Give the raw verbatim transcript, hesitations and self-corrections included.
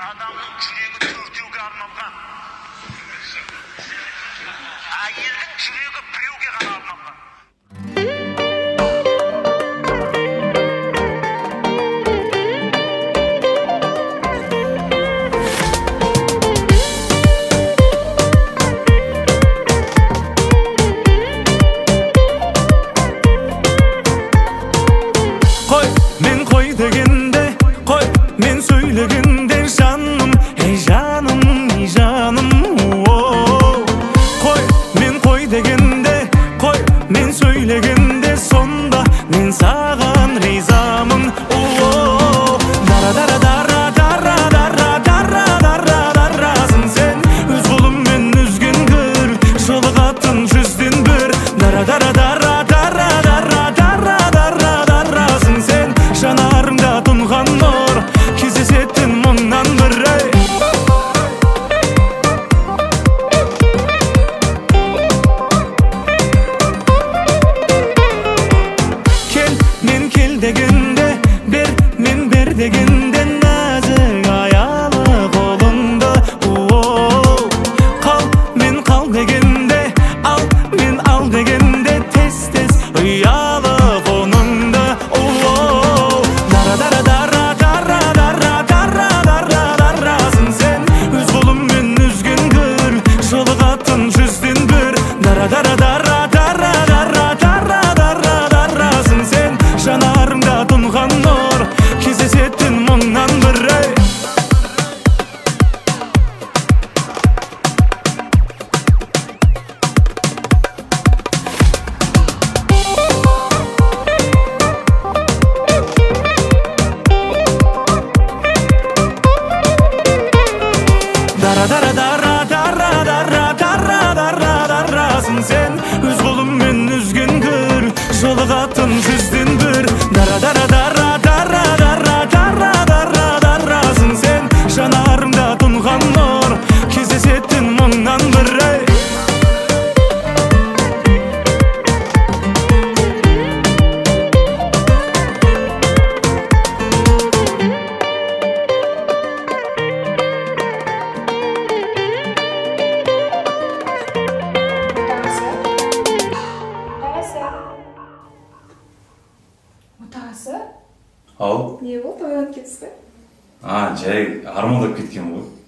адамның жүрегі төртеуге арналған. Әйелдің жүрегі біреуге ғана арналған. Söylediğinde canım, ey canım, ey canım, oh. Koy, men koy degende, koy, men söylediğinde sonda men sağan rizamın, oh. Dara dara dara dara dara dara dara darasın sen, üz kolum men üzgün gır, şolgatın жүзден bir. Dara dara dara dara dara dara dara darasın sen, жанарыңда тұнған нұр, кездесетін мұңнан бір ай. Кел, мен кел дегенде, бер, мен бер дегенде, нәзік аялы қолыңды, оу. Қал, мен қал дегенде, ал, мен ал дегенде, тез-тез ұялы қоныңды, оу. Дара дара дара дара дара дара дара дарасың сен, өз қолыммен үзген гүл, жолығатын жүзден бір. Дара дара дара дара дара дара дара дарасың сен, жанарыңда тұнған нұр, кездесетін мұңнан бір ай. Dara dara dara dara dara dara dara darasың сен, өз қолыммен үзген гүл, жолығатын жүзден бір. Дара дара дара дара дара дара дара дарасың сен, жанарыңда тұнған нұр, кездесетін мұңнан бір ай. Отағасы? Ау? Не болды, оянып кетсіз бе? А, жай армандап кеткен ғой.